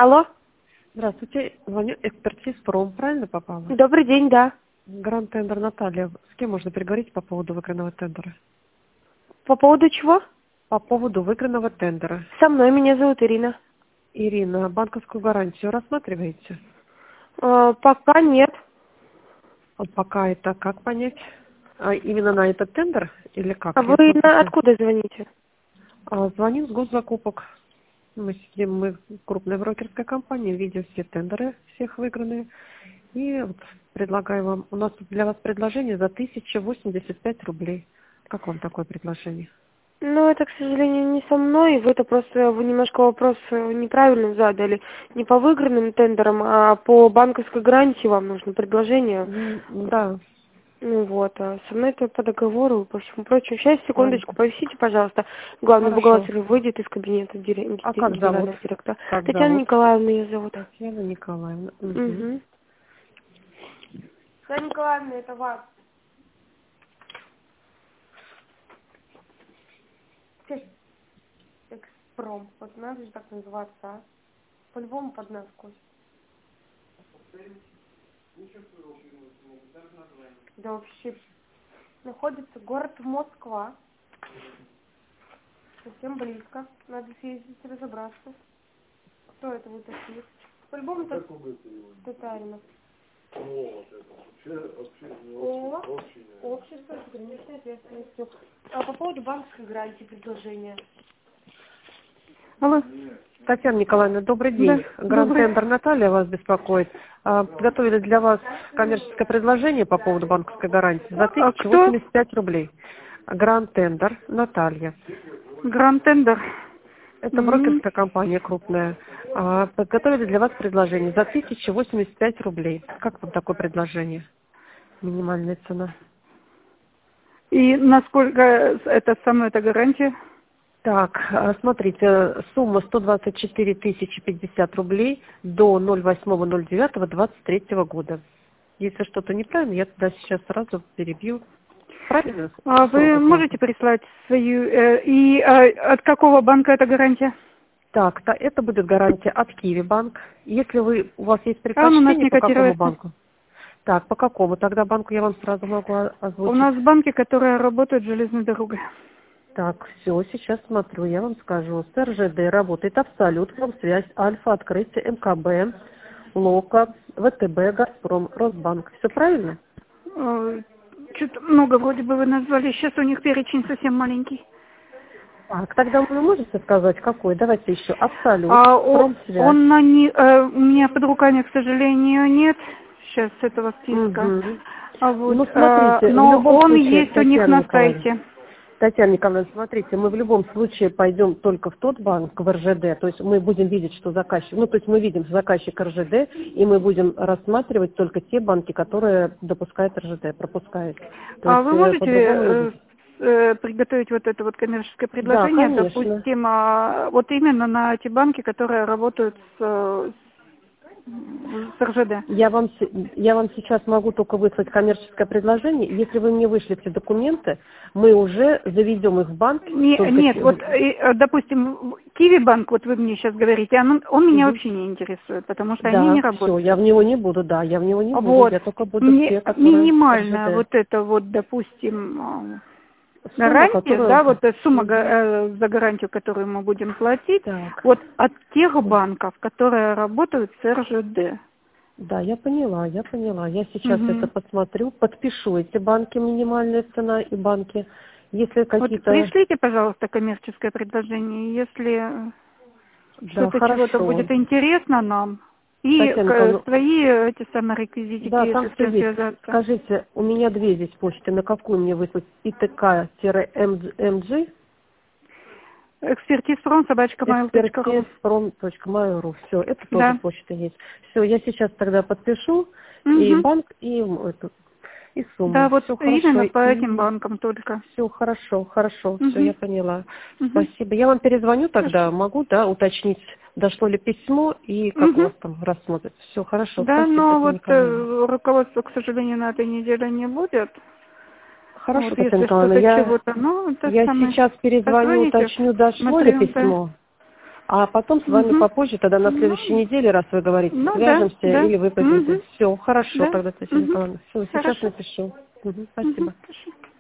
Алло, Здравствуйте, звоню экспертиз ПРОМ, правильно попала? добрый день, да. Гранд Тендер Наталья. С кем можно переговорить по поводу выигранного тендера? По поводу чего? По поводу выигранного тендера. Со мной, меня зовут Ирина. Ирина, банковскую гарантию рассматриваете? Пока нет. А пока это как понять? Именно на этот тендер или как? А Я вы просто откуда звоните? звоню с госзакупок. Мы крупная брокерская компания, видим все тендеры, всех выигранные. И вот предлагаю вам, у нас тут для вас предложение за 1085 рублей. Как вам такое предложение? Ну, это, к сожалению, не со мной. Вы немножко вопрос неправильно задали. Не по выигранным тендерам, а по банковской гарантии вам нужно предложение. Да. Ну вот, а со мной это по договору, по всему прочему. Сейчас, секундочку, Понятно. повисите, пожалуйста. Главный Хорошо. бухгалтер выйдет из кабинета А как зовут? генерального директора. Как Татьяна зовут? Николаевна ее зовут. Татьяна Николаевна. Угу. Угу. Татьяна Николаевна, это вас. Экспром. Вот надо же так называться, а? По-любому под нас косит. Да вообще. Находится город Москва. Совсем близко. Надо съездить разобраться. Кто это вы такие? По-любому так татарина. Общество с ограниченной ответственностью. А по поводу банковской гарантии предложения. Алло. Татьяна Николаевна, добрый день. Да, Гранд Тендер Наталья вас беспокоит. Подготовили для вас коммерческое предложение по поводу банковской гарантии за 1085 рублей. Гранд Тендер Наталья. Гранд Тендер. Это брокерская компания крупная. Подготовили для вас предложение за 1085 рублей. Как вам такое предложение? Минимальная цена. И насколько это самая эта гарантия? Так, смотрите, сумма 124 тысячи 50 рублей до 08.09.23 года. Если что-то неправильно, я туда сейчас сразу перебью. Правильно? А вы можете прислать свою... от какого банка эта гарантия? Так, это будет гарантия от Киви банк. Если у вас есть Он у нас предпочтение, не по какому котируется. банку? Так, по какому? Тогда банку я вам сразу могу озвучить. У нас банки, которые работают с железной дорогой. Так, все, сейчас смотрю, я вам скажу. С РЖД работает Абсолют, Промсвязь, Альфа, Открытие, МКБ, Лока, ВТБ, Газпром, Росбанк. Все правильно? Что-то много вроде бы вы назвали. Сейчас у них перечень совсем маленький. Так, тогда вы можете сказать, какой? Давайте еще. Абсолют, Промсвязь. У меня под руками, к сожалению, нет сейчас этого списка. Угу. Смотрите, но он случае, есть у них на сайте. Татьяна Николаевна, смотрите, мы в любом случае пойдем только в тот банк, в РЖД, то есть мы будем видеть, что заказчик, то есть мы видим заказчик РЖД, и мы будем рассматривать только те банки, которые допускают РЖД, пропускают. Вы можете приготовить вот это вот коммерческое предложение, да, допустим, вот именно на те банки, которые работают с РЖД. Я вам сейчас могу только выслать коммерческое предложение. Если вы мне вышлете документы, мы уже заведем их в банк. Нет, вот, допустим, Киви банк, вот вы мне сейчас говорите, он меня вообще не интересует, потому что они не работают. Все, я в него не буду, я в него не буду. Вот. Я только буду те, которые минимальная РЖД. вот это вот, допустим, гарантия, вот сумма за гарантию, которую мы будем платить, вот от тех банков, которые работают с РЖД. Да, я поняла. Я сейчас это посмотрю, подпишу эти банки, минимальная цена и банки. Если какие-то... Вот пришлите, пожалуйста, коммерческое предложение, если что-то чего-то будет интересно нам. И свои эти самые реквизитики, там все есть. Скажите, у меня две здесь почты. На какую мне выслать? итк-mg? Экспертизпром@mail.ru. Все, это тоже почта есть. Все, я сейчас тогда подпишу и банк, и сумму. Да, вот все именно хорошо. по этим банкам только. Все хорошо. Все, я поняла. Спасибо. Я вам перезвоню тогда, могу, уточнить, дошло ли письмо и как у вас там рассмотрят. Все хорошо. Да, спасибо, но вот Николаевна. руководства, к сожалению, на этой неделе не будет. Хорошо, вот, Татьяна если Николаевна, что-то чего-то, я сейчас перезвоню, уточню, дошло ли письмо. А потом с вами попозже, тогда на следующей неделе, раз вы говорите, свяжемся, или вы пойдете. Все, хорошо, тогда, Татьяна Николаевна. Все, сейчас напишу. Спасибо.